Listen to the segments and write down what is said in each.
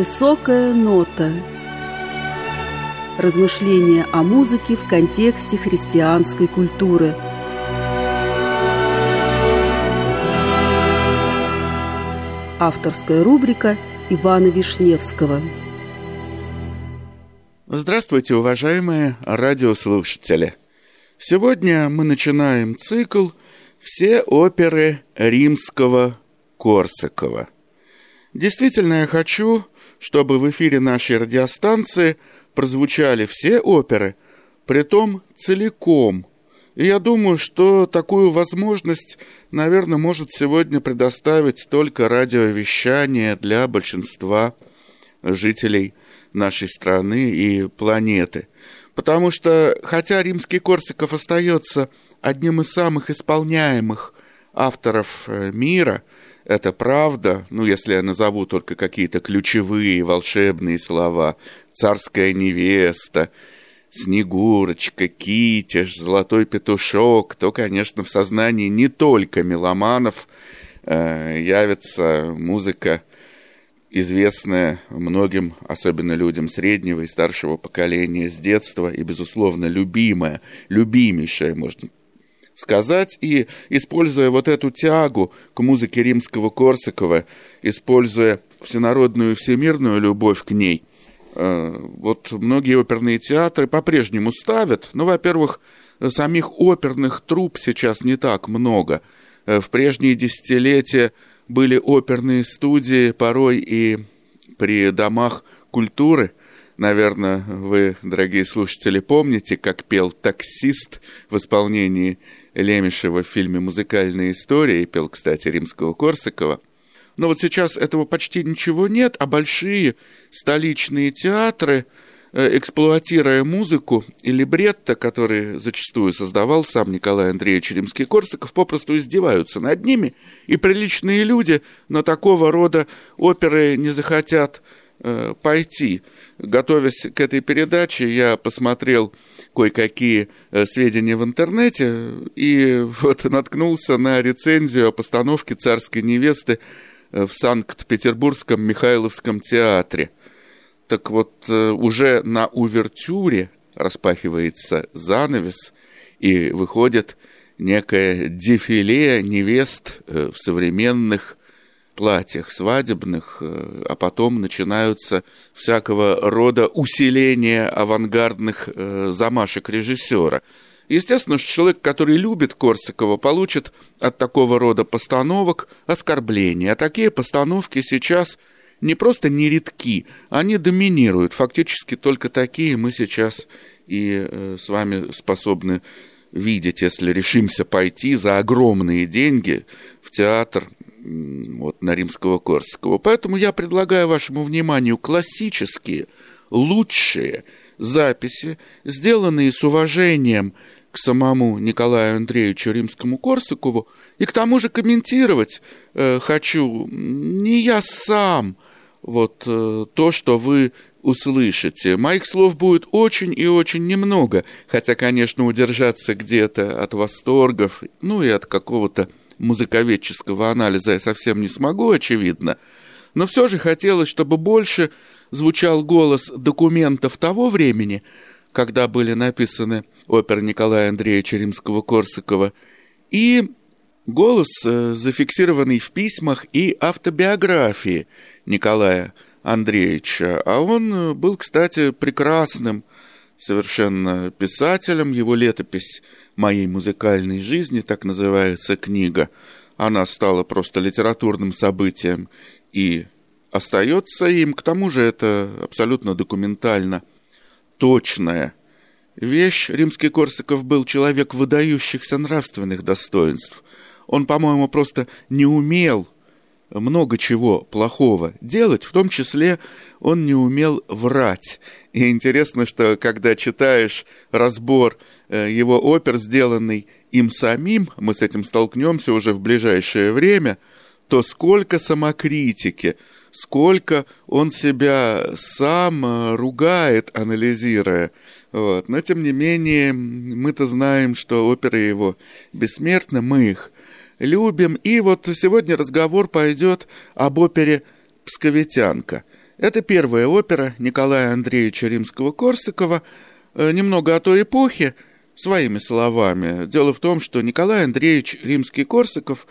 Высокая нота. Размышления о музыке в контексте христианской культуры. Авторская рубрика Ивана Вишневского. Здравствуйте, уважаемые радиослушатели! Сегодня мы начинаем цикл «Все оперы Римского-Корсакова». Действительно, я хочу, чтобы в эфире нашей радиостанции прозвучали все оперы, притом целиком. И я думаю, что такую возможность, наверное, может сегодня предоставить только радиовещание для большинства жителей нашей страны и планеты. Потому что, хотя Римский-Корсаков остается одним из самых исполняемых авторов мира, это правда, если я назову только какие-то ключевые волшебные слова: «Царская невеста», «Снегурочка», «Китиш», «Золотой петушок», то, конечно, в сознании не только меломанов явится музыка, известная многим, особенно людям среднего и старшего поколения с детства, и, безусловно, любимая, любимейшая, можно сказать. И, используя вот эту тягу к музыке Римского-Корсакова, используя всенародную и всемирную любовь к ней, вот многие оперные театры по-прежнему ставят. Во-первых, самих оперных трупп сейчас не так много. В прежние десятилетия были оперные студии, порой и при домах культуры. Наверное, вы, дорогие слушатели, помните, как пел таксист в исполнении Лемешева в фильме «Музыкальная история», и пел, кстати, Римского-Корсакова. Но вот сейчас этого почти ничего нет, а большие столичные театры, эксплуатируя музыку и либретто, который зачастую создавал сам Николай Андреевич Римский-Корсаков, попросту издеваются над ними, и приличные люди на такого рода оперы не захотят пойти. Готовясь к этой передаче, я посмотрел кое-какие сведения в интернете и вот наткнулся на рецензию о постановке «Царской невесты» в Санкт-Петербургском Михайловском театре. Так вот, уже на увертюре распахивается занавес, и выходит некое дефиле невест в современных платьях свадебных, а потом начинаются всякого рода усиления авангардных замашек режиссера. Естественно, что человек, который любит Корсакова, получит от такого рода постановок оскорбления. А такие постановки сейчас не просто нередки, они доминируют. Фактически только такие мы сейчас и с вами способны видеть, если решимся пойти за огромные деньги в театр на Римского-Корсакова. Поэтому я предлагаю вашему вниманию классические, лучшие записи, сделанные с уважением к самому Николаю Андреевичу Римскому-Корсакову, и к тому же комментировать хочу не я сам то, что вы услышите. Моих слов будет очень и очень немного, хотя, конечно, удержаться где-то от восторгов, и от какого-то музыковедческого анализа я совсем не смогу, очевидно, но все же хотелось, чтобы больше звучал голос документов того времени, когда были написаны оперы Николая Андреевича Римского-Корсакова, и голос, зафиксированный в письмах и автобиографии Николая Андреевича. А он был, кстати, прекрасным совершенно писателем. Его летопись «Моей музыкальной жизни», так называется книга, она стала просто литературным событием и остается им. К тому же это абсолютно документально точная вещь. Римский-Корсаков был человек выдающихся нравственных достоинств. Он, по-моему, просто не умел много чего плохого делать, в том числе он не умел врать. И интересно, что когда читаешь разбор его опер, сделанный им самим, мы с этим столкнемся уже в ближайшее время, то сколько самокритики, сколько он себя сам ругает, анализируя. Но, тем не менее, мы-то знаем, что оперы его бессмертны, мы их любим. И вот сегодня разговор пойдет об опере «Псковитянка». Это первая опера Николая Андреевича Римского-Корсакова. Немного о той эпохе, своими словами. Дело в том, что Николай Андреевич Римский-Корсаков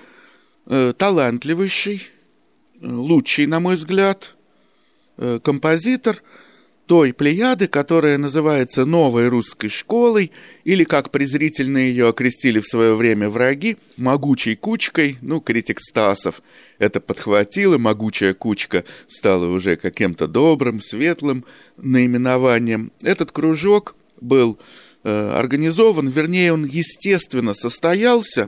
талантливейший, лучший, на мой взгляд, композитор той плеяды, которая называется «Новой русской школой», или, как презрительно ее окрестили в свое время враги, «могучей кучкой», критик Стасов это подхватил, и «могучая кучка» стала уже каким-то добрым, светлым наименованием. Этот кружок был организован, вернее, он, естественно, состоялся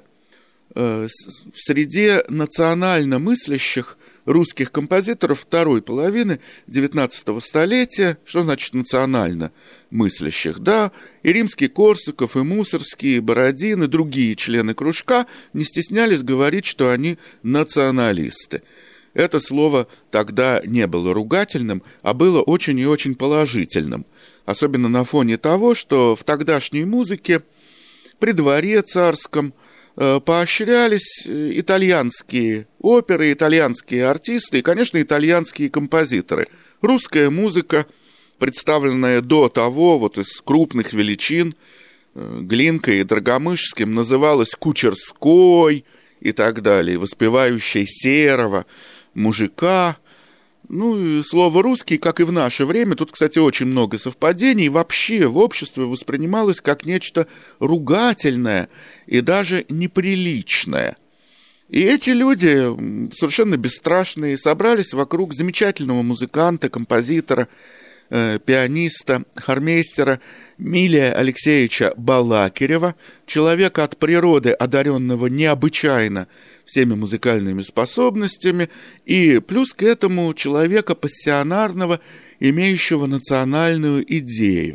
в среде национально мыслящих русских композиторов второй половины XIX столетия. Что значит национально мыслящих? Да, и Римский-Корсаков, и Мусоргский, и Бородин, и другие члены кружка не стеснялись говорить, что они националисты. Это слово тогда не было ругательным, а было очень и очень положительным. Особенно на фоне того, что в тогдашней музыке при дворе царском поощрялись итальянские оперы, итальянские артисты и, конечно, итальянские композиторы. Русская музыка, представленная до того вот из крупных величин, Глинкой и Драгомышским, называлась кучерской и так далее, воспевающей серого мужика. И слово «русский», как и в наше время, тут, кстати, очень много совпадений, вообще в обществе воспринималось как нечто ругательное и даже неприличное. И эти люди, совершенно бесстрашные, собрались вокруг замечательного музыканта, композитора, пианиста, хормейстера Милия Алексеевича Балакирева, человека от природы, одаренного необычайно всеми музыкальными способностями, и плюс к этому человека пассионарного, имеющего национальную идею.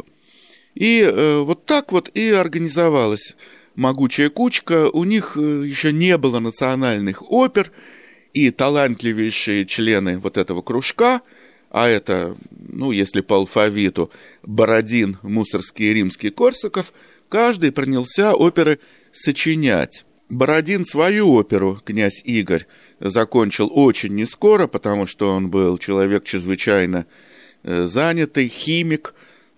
И вот так вот и организовалась «Могучая кучка». У них еще не было национальных опер, и талантливейшие члены вот этого кружка, а это, если по алфавиту, Бородин, Мусоргский и Римский-Корсаков, каждый принялся оперы сочинять. Бородин свою оперу «Князь Игорь» закончил очень нескоро, потому что он был человек чрезвычайно занятый, химик,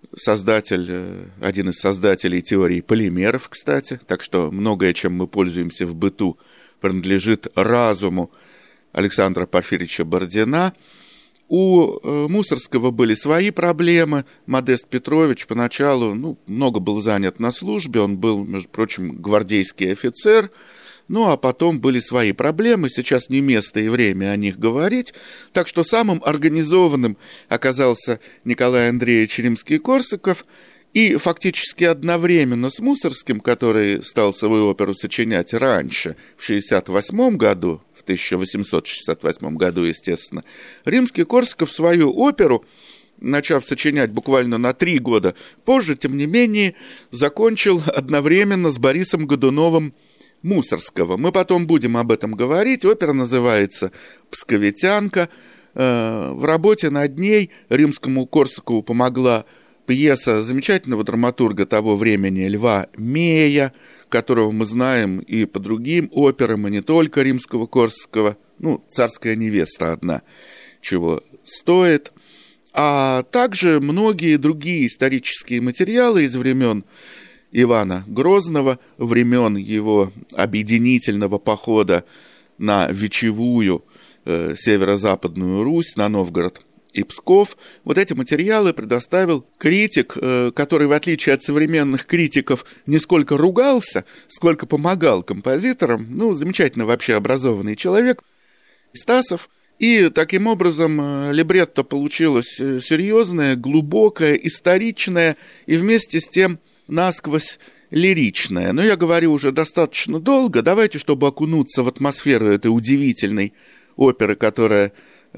один из создателей теории полимеров, кстати. Так что многое, чем мы пользуемся в быту, принадлежит разуму Александра Порфирьевича Бородина. У Мусоргского были свои проблемы. Модест Петрович поначалу много был занят на службе, он был, между прочим, гвардейский офицер, а потом были свои проблемы, сейчас не место и время о них говорить. Так что самым организованным оказался Николай Андреевич Римский-Корсаков, и фактически одновременно с Мусоргским, который стал свою оперу сочинять раньше, в 1968 году, в 1868 году, естественно, Римский-Корсаков свою оперу, начав сочинять буквально на 3 года позже, тем не менее, закончил одновременно с Борисом Годуновым Мусоргского. Мы потом будем об этом говорить. Опера называется «Псковитянка». В работе над ней Римскому-Корсакову помогла пьеса замечательного драматурга того времени Льва Мея, которого мы знаем и по другим операм, и не только Римского-Корсакова. «Царская невеста» одна чего стоит. А также многие другие исторические материалы из времен Ивана Грозного, времен его объединительного похода на вечевую северо-западную Русь, на Новгород и Псков. Вот эти материалы предоставил критик, который, в отличие от современных критиков, не сколько ругался, сколько помогал композиторам. Замечательно вообще образованный человек, Стасов. И таким образом либретто получилось серьезное, глубокое, историчное и вместе с тем насквозь лиричное. Но я говорю уже достаточно долго. Давайте, чтобы окунуться в атмосферу этой удивительной оперы, которая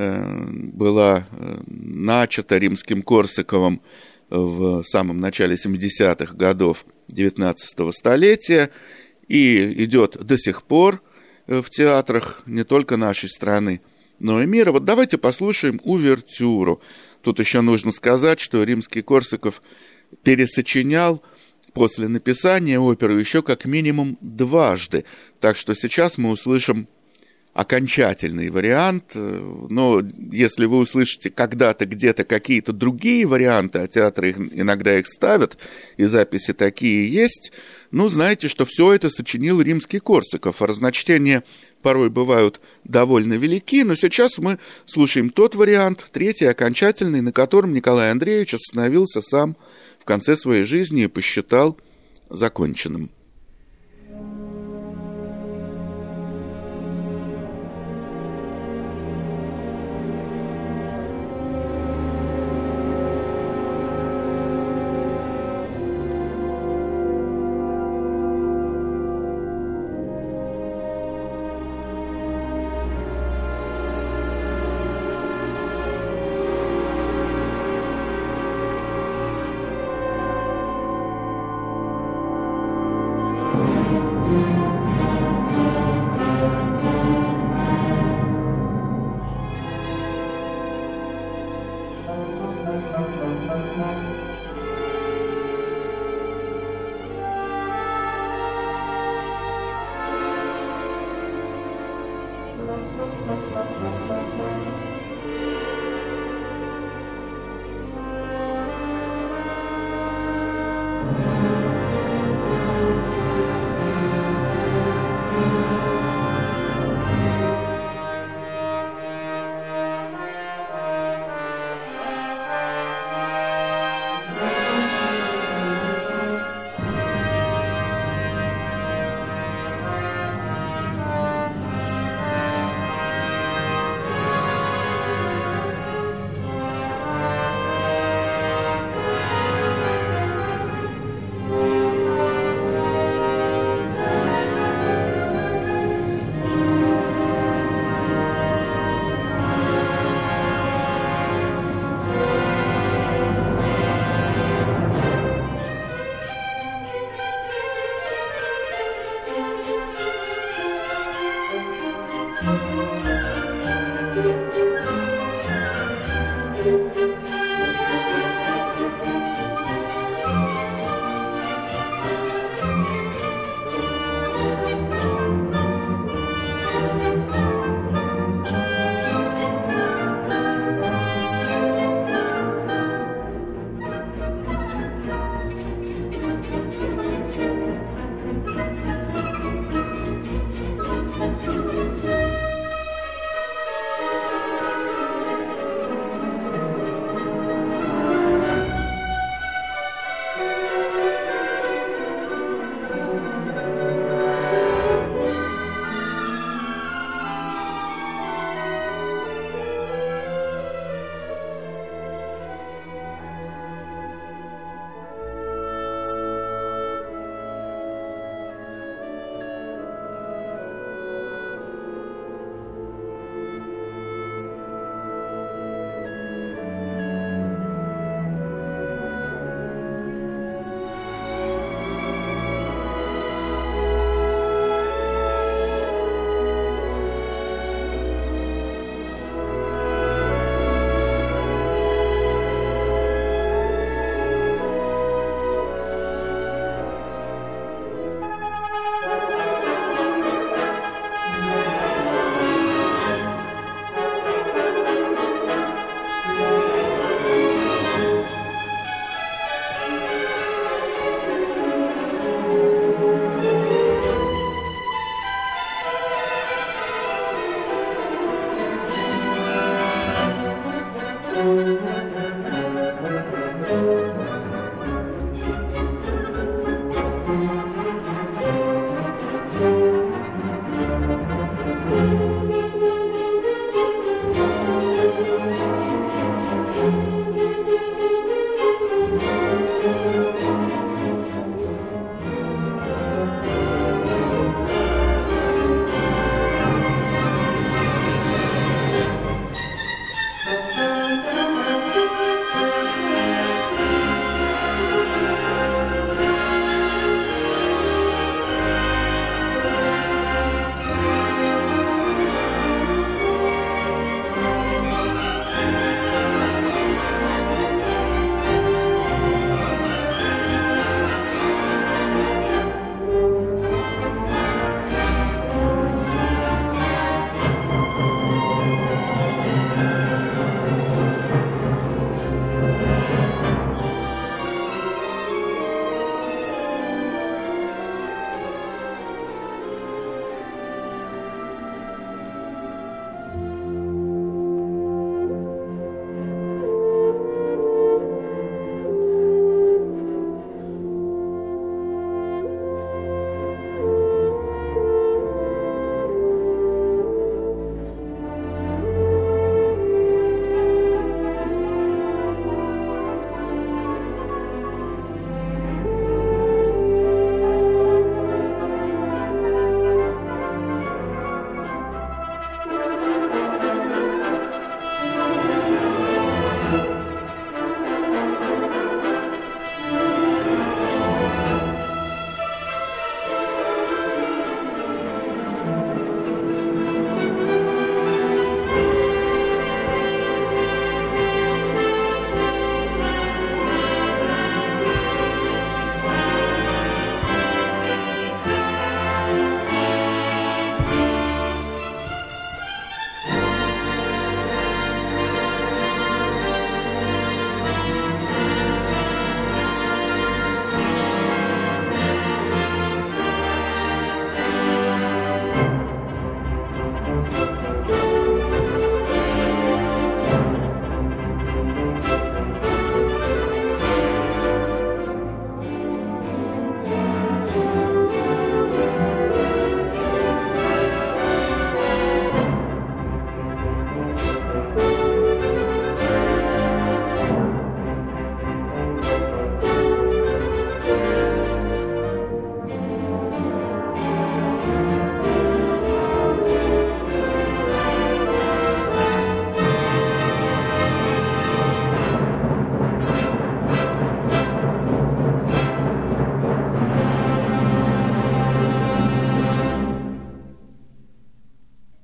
была начата Римским-Корсаковым в самом начале 70-х годов XIX столетия и идет до сих пор в театрах не только нашей страны, но и мира. Вот давайте послушаем увертюру. Тут еще нужно сказать, что Римский-Корсаков пересочинял после написания оперы еще как минимум 2. Так что сейчас мы услышим окончательный вариант, но если вы услышите когда-то где-то какие-то другие варианты, а театры иногда их ставят, и записи такие есть, знайте, что все это сочинил Римский-Корсаков, а разночтения порой бывают довольно велики, но сейчас мы слушаем тот вариант, третий, окончательный, на котором Николай Андреевич остановился сам в конце своей жизни и посчитал законченным.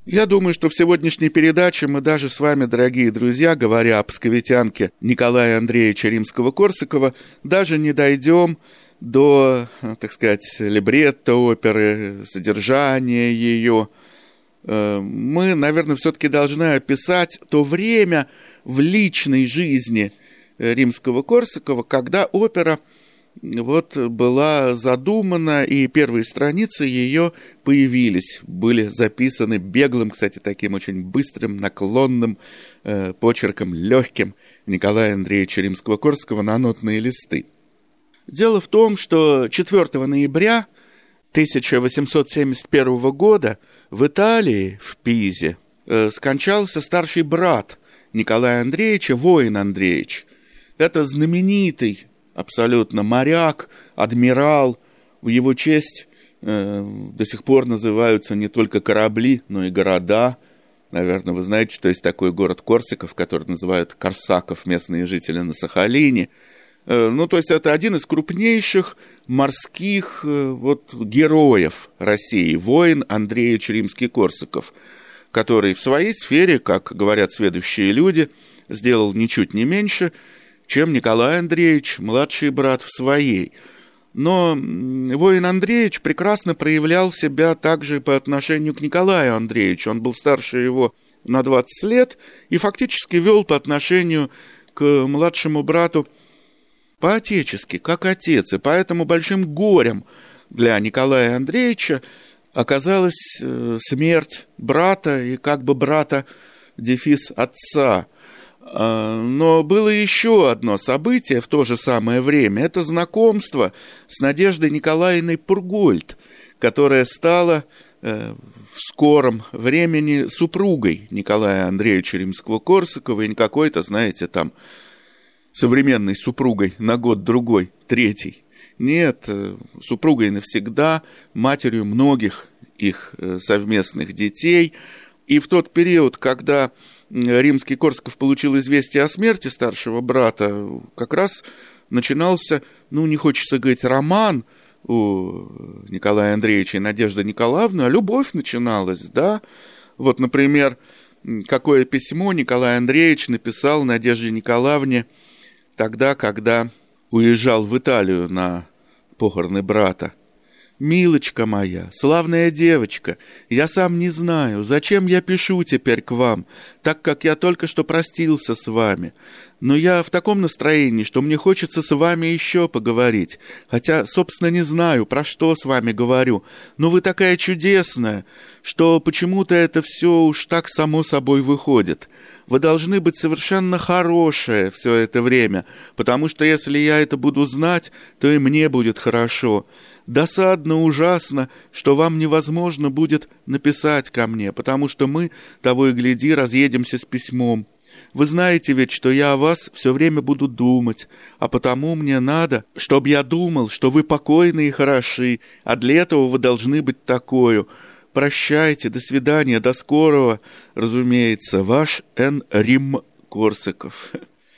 Я думаю, что в сегодняшней передаче мы даже с вами, дорогие друзья, говоря о псковитянке Николая Андреевича Римского-Корсакова, даже не дойдем до, так сказать, либретто оперы, содержания ее. Мы, наверное, все-таки должны описать то время в личной жизни Римского-Корсакова, когда опера была задумана, и первые страницы ее появились, были записаны беглым, кстати, таким очень быстрым, наклонным почерком, легким Николая Андреевича Римского-Корсакова на нотные листы. Дело в том, что 4 ноября 1871 года в Италии, в Пизе, скончался старший брат Николая Андреевича, Воин Андреевич. Это знаменитый абсолютно моряк, адмирал. В его честь до сих пор называются не только корабли, но и города. Наверное, вы знаете, что есть такой город Корсаков, который называют Корсаков местные жители на Сахалине. То есть это один из крупнейших морских героев России, Воин Андреевич Римский-Корсаков, который в своей сфере, как говорят сведущие люди, сделал ничуть не меньше, чем Николай Андреевич, младший брат, в своей. Но Воин Андреевич прекрасно проявлял себя также по отношению к Николаю Андреевичу. Он был старше его на 20 лет и фактически вел по отношению к младшему брату по-отечески, как отец. И поэтому большим горем для Николая Андреевича оказалась смерть брата и как бы брата дефис отца. Но было еще одно событие в то же самое время. Это знакомство с Надеждой Николаевной Пургольд, которая стала в скором времени супругой Николая Андреевича Римского-Корсакова, и не какой-то, знаете, там современной супругой на год-другой, третий. Нет, супругой навсегда, матерью многих их совместных детей. И в тот период, когда Римский-Корсаков получил известие о смерти старшего брата, как раз начинался, не хочется говорить роман у Николая Андреевича и Надежды Николаевны, а любовь начиналась, да. Например, какое письмо Николай Андреевич написал Надежде Николаевне тогда, когда уезжал в Италию на похороны брата. «Милочка моя, славная девочка, я сам не знаю, зачем я пишу теперь к вам, так как я только что простился с вами. Но я в таком настроении, что мне хочется с вами еще поговорить, хотя, собственно, не знаю, про что с вами говорю, но вы такая чудесная, что почему-то это все уж так само собой выходит. Вы должны быть совершенно хорошая все это время, потому что если я это буду знать, то и мне будет хорошо. Досадно, ужасно, что вам невозможно будет написать ко мне, потому что мы, того и гляди, разъедемся с письмом. Вы знаете ведь, что я о вас все время буду думать, а потому мне надо, чтобы я думал, что вы покойны и хороши, а для этого вы должны быть такою. Прощайте, до свидания, до скорого, разумеется, ваш Н. Рим-Корсаков».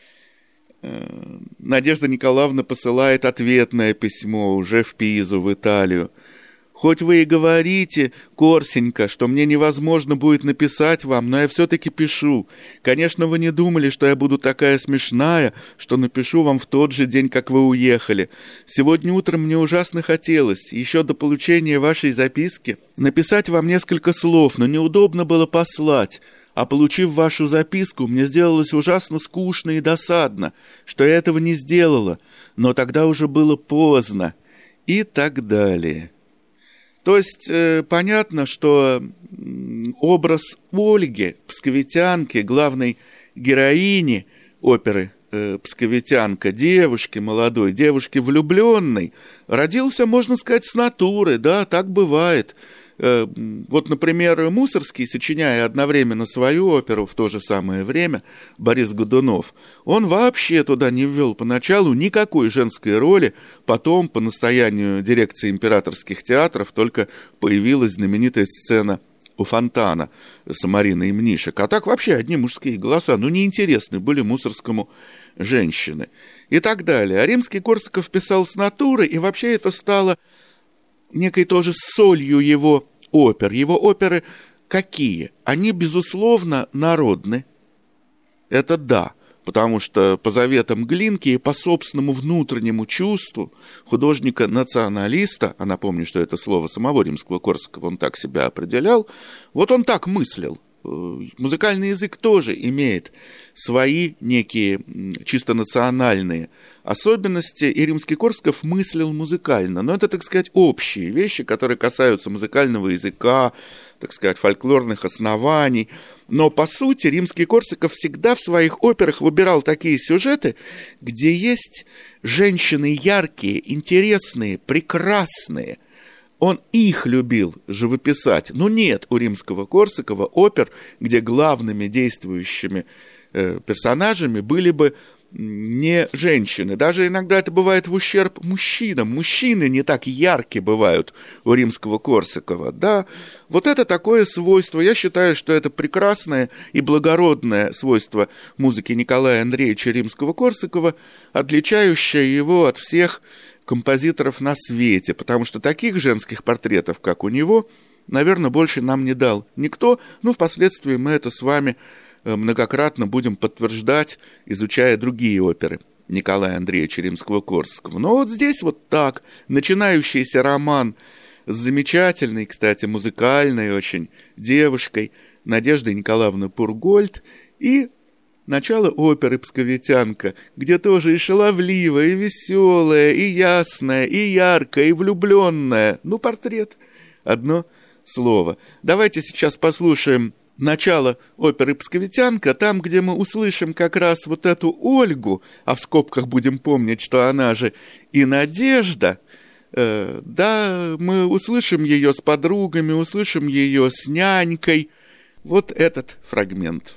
Надежда Николаевна посылает ответное письмо уже в Пизу, в Италию. «Хоть вы и говорите, Корсенька, что мне невозможно будет написать вам, но я все-таки пишу. Конечно, вы не думали, что я буду такая смешная, что напишу вам в тот же день, как вы уехали. Сегодня утром мне ужасно хотелось, еще до получения вашей записки, написать вам несколько слов, но неудобно было послать. А получив вашу записку, мне сделалось ужасно скучно и досадно, что я этого не сделала, но тогда уже было поздно». И так далее. То есть понятно, что образ Ольги, псковитянки, главной героини оперы «Псковитянка», девушки молодой, девушки влюбленной, родился, можно сказать, с натуры, да, так бывает. Например, Мусоргский, сочиняя одновременно свою оперу в то же самое время, Борис Годунов, он вообще туда не ввел поначалу никакой женской роли, потом, по настоянию дирекции императорских театров, только появилась знаменитая сцена у фонтана с Мариной и Мнишек. А так вообще одни мужские голоса, неинтересны были Мусоргскому женщины. И так далее. А Римский-Корсаков писал с натуры, и вообще это стало некой тоже солью его опер. Его оперы какие? Они, безусловно, народны. Это да, потому что по заветам Глинки и по собственному внутреннему чувству художника-националиста, а напомню, что это слово самого Римского-Корсакова, он так себя определял, вот он так мыслил. Музыкальный язык тоже имеет свои некие чисто национальные особенности, и Римский-Корсаков мыслил музыкально. Но это, так сказать, общие вещи, которые касаются музыкального языка, так сказать, фольклорных оснований. Но, по сути, Римский-Корсаков всегда в своих операх выбирал такие сюжеты, где есть женщины яркие, интересные, прекрасные. Он их любил живописать. Но нет у Римского-Корсакова опер, где главными действующими персонажами были бы не женщины. Даже иногда это бывает в ущерб мужчинам. Мужчины не так ярки бывают у Римского-Корсакова. Да, вот это такое свойство. Я считаю, что это прекрасное и благородное свойство музыки Николая Андреевича Римского-Корсакова, отличающее его от всех композиторов на свете, потому что таких женских портретов, как у него, наверное, больше нам не дал никто. Ну, впоследствии мы это с вами многократно будем подтверждать, изучая другие оперы Николая Андреевича Римского-Корсакова. Но вот здесь вот так, начинающийся роман с замечательной, кстати, музыкальной очень девушкой Надеждой Николаевной Пургольд и начало оперы «Псковитянка», где тоже и шаловливая, и веселая, и ясная, и яркая, и влюбленная. Ну, портрет. Одно слово. Давайте сейчас послушаем начало оперы «Псковитянка», там, где мы услышим как раз вот эту Ольгу, а в скобках будем помнить, что она же и Надежда. Да, мы услышим ее с подругами, услышим ее с нянькой. Вот этот фрагмент.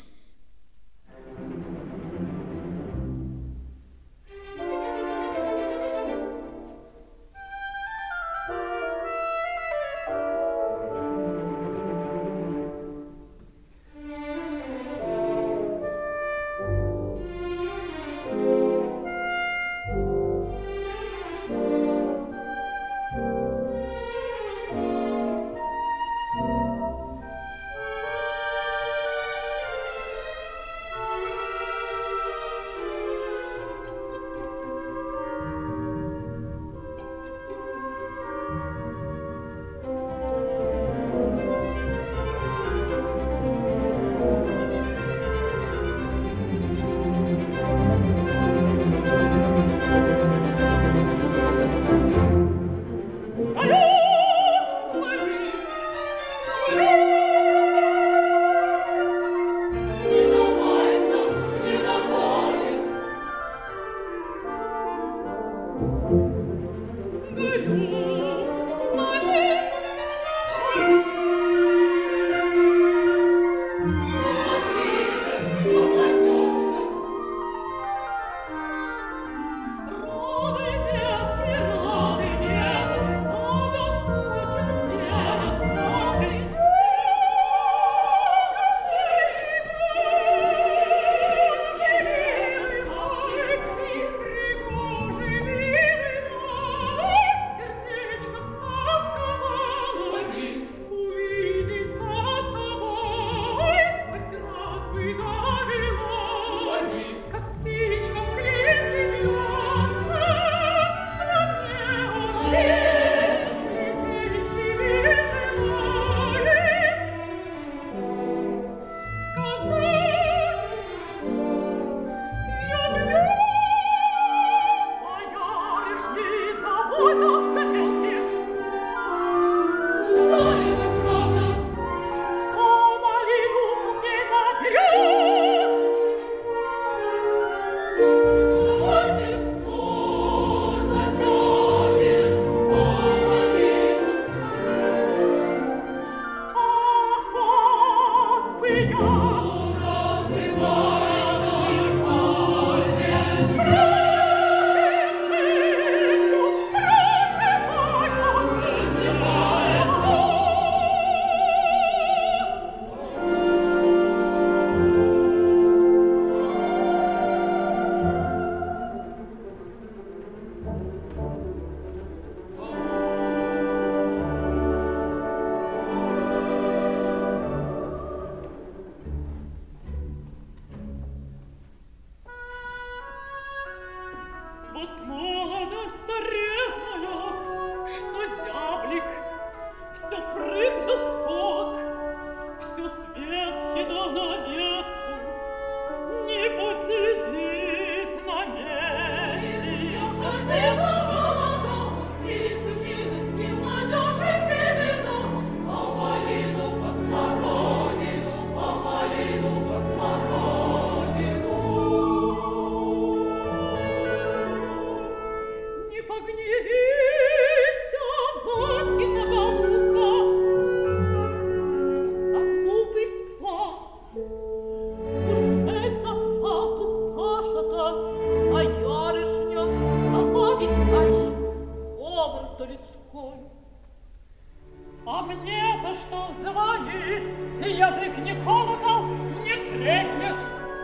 А мне-то что звонит, язык не колокол, не треснет.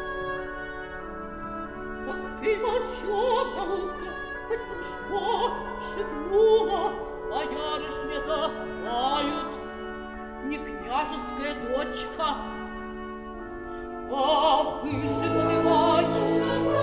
Вот ты молчу, голубка, хоть бы что шепнула, боярышня допают. Не княжеская дочка, а выше подымай.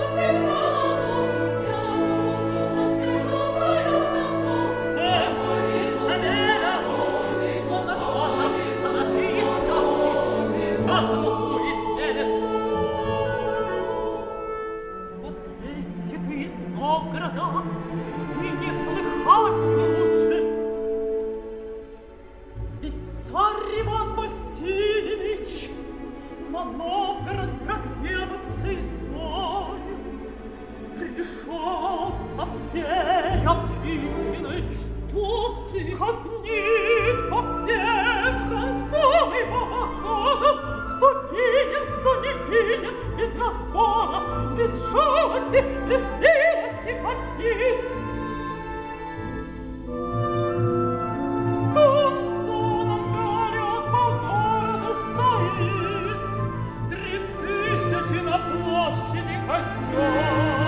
Пришел со всей опричиной, что ты казнит по всем концам и по фасадам, кто винен, кто не винен, без разбора, без жалости, без милости казнит. Стоном горят, по городу стоит, 3000 на площади казнет.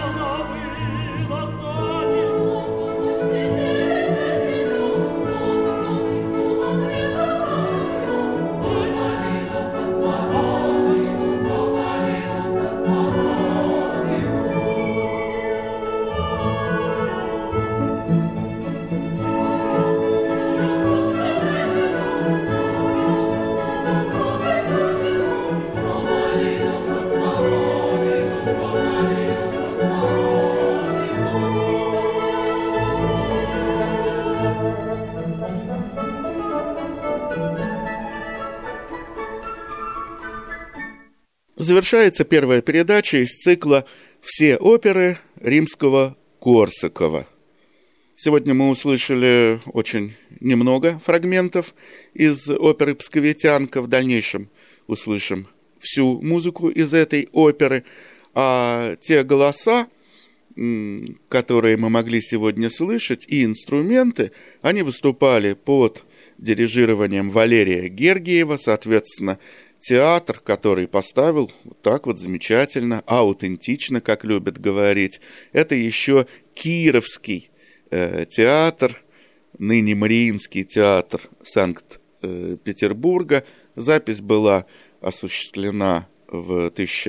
Завершается первая передача из цикла «Все оперы Римского-Корсакова». Сегодня мы услышали очень немного фрагментов из оперы «Псковитянка». В дальнейшем услышим всю музыку из этой оперы. А те голоса, которые мы могли сегодня слышать, и инструменты, они выступали под дирижированием Валерия Гергиева, соответственно, театр, который поставил вот так вот замечательно, аутентично, как любят говорить. Это еще Кировский театр, ныне Мариинский театр Санкт-Петербурга. Запись была осуществлена в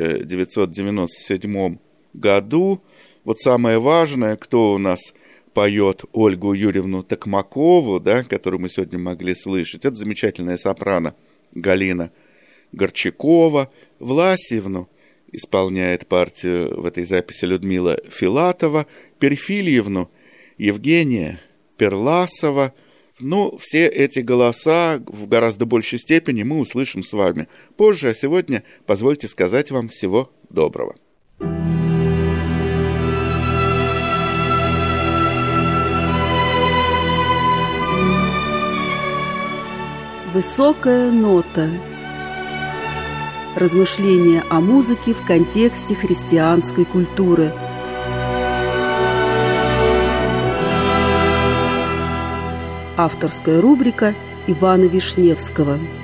1997 году. Вот самое важное, кто у нас поет Ольгу Юрьевну Токмакову, да, которую мы сегодня могли слышать, это замечательная сопрано Галина Горчакова. Власьевну исполняет партию в этой записи Людмила Филатова, Перфильевну Евгения Перласова. Ну, все эти голоса в гораздо большей степени мы услышим с вами позже, а сегодня позвольте сказать вам всего доброго. Высокая нота. Размышления о музыке в контексте христианской культуры. Авторская рубрика Ивана Вишневского.